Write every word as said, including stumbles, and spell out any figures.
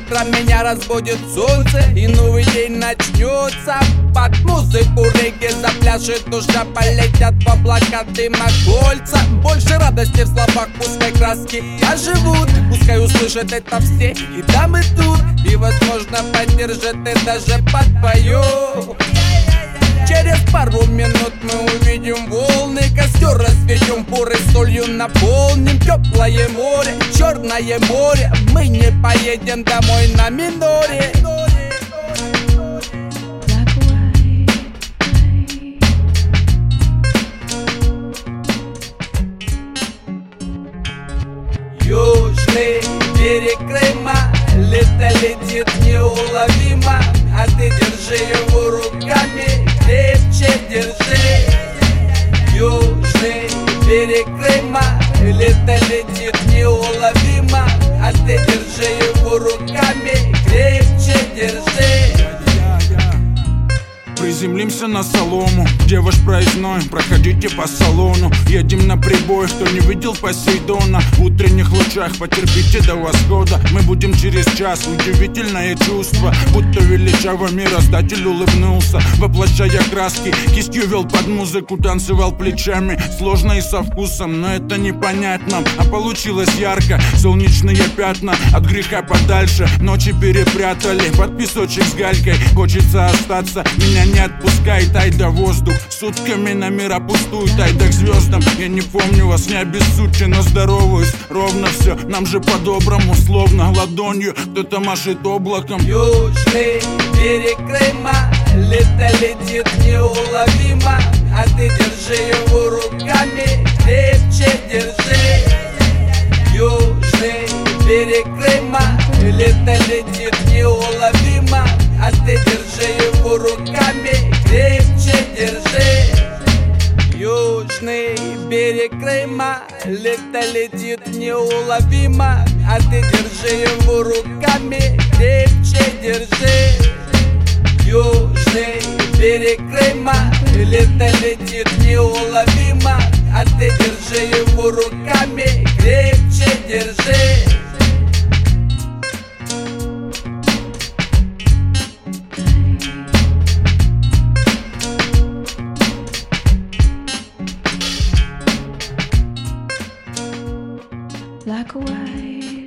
Утром меня разбудит солнце, и новый день начнется. Под музыку регги запляшет, душа полетят в облака дыма кольца. Больше радости в словах, пускай краски оживут. Пускай услышат это все, и там, и тут. И, возможно, поддержат и даже подпоют. Через пару минут мы увидим волны, костер разведем, буры солью наполним. Теплое море, черное море, мы не поедем домой на миноре. Южный берег Крыма, лето летит неуловимо, а ты держи его руками, крепче держи. Южный берег Крыма, лето летит неуловимо, а ты держи его руками, крепче держи. Приземлимся на солому, где ваш проездной, проходите по салону. Едем на прибой, кто не видел Посейдона. В утренних лучах потерпите до восхода. Мы будем через час, удивительное чувство, будто величавый мироздатель улыбнулся, воплощая краски. Кистью вел под музыку, танцевал плечами. Сложно и со вкусом, но это не понять нам. А получилось ярко, солнечные пятна от греха подальше. Ночи перепрятали под песочек с галькой. Хочется остаться, меня не отпускай, тай да воздух. Сутками на мир опустует, тай да к звездам. Я не помню вас, не обессудьте, но здороваюсь. Ровно все, нам же по-доброму, словно ладонью кто-то машет облаком. Южный берег Крыма, лето летит неуловимо, а ты держи его руками, крепче держи. Южный берег Крыма, лето летит неуловимо, а ты держи его руками, крепче держи. Южный берег Крыма, лето летит неуловимо, а ты держи его руками, крепче держи. Южный берег Крыма, лето летит неуловимо, а ты держи его руками, крепче держи. Like a white